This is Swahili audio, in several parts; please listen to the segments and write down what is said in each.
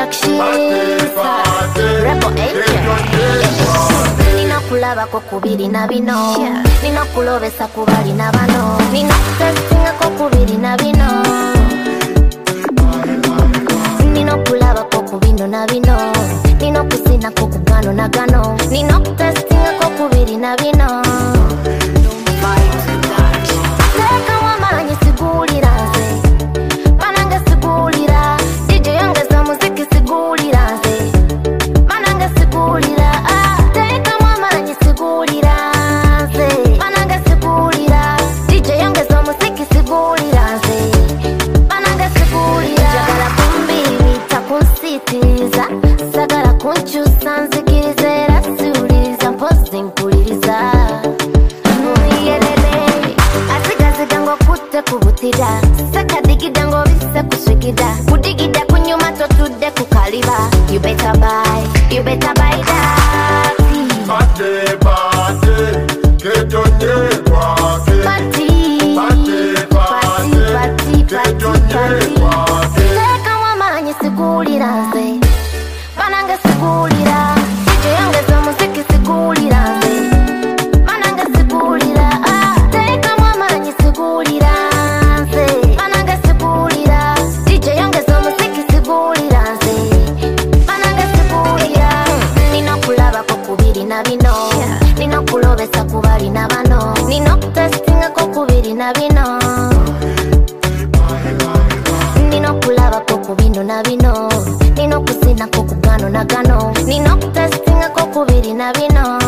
Rebel Ninokulabako kubiri na bino Ninokulobesa kubali na bano Ninokutestingako kubiri na bino Ninokulabako kubino na bino Ninokusinako kubano na gano Ninokutestingako kubiri na bino Teka wamanyi sigulira nze Banange sigulira DJ yongeza muziki sigulira nze Banange sigulira Teka wamanyi sigulira nze Banange sigulira DJ yongeza muziki sigulira nze Banange sigulira Jagala kumbiri takunsitiriza Sagala kunchusa nzikiriza era siwuliriza mpozi mpuliriza Kubutida sakadigida ngo bise kuswigida kudigida kunyuma totude kukaliba you better buy that Bate ketonye kwake ketonye kwake Teka wamanyi sigulira nze Banange sigulira DJ yongeza muziki sigulira nze Banange sigulira Teka wamanyi sigulira Ninokulobesa kubali na bano Ninokutestingako kubiri na bino Ninokulabako kubino na bino Ninokusinako kugano na gano Ninokutestingako kubiri na bino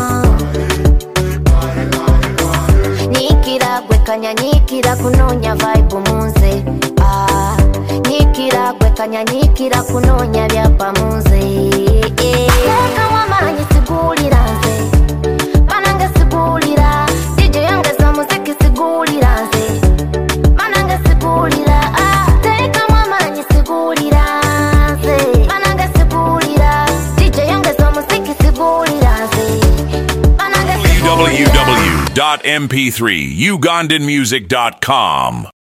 Nyikira gwekanya nyikira kunonya vibe munze Nyikira gwekanya nyikira kunonya byapa munze Teka wamanyi sigulira nze Banange sigulira DJ yongeza muziki sigulira nze Banange sigulira Teka wamanyi sigulira nze Banange sigulira DJ yongeza muziki sigulira nze www.mp3ugandanmusic.com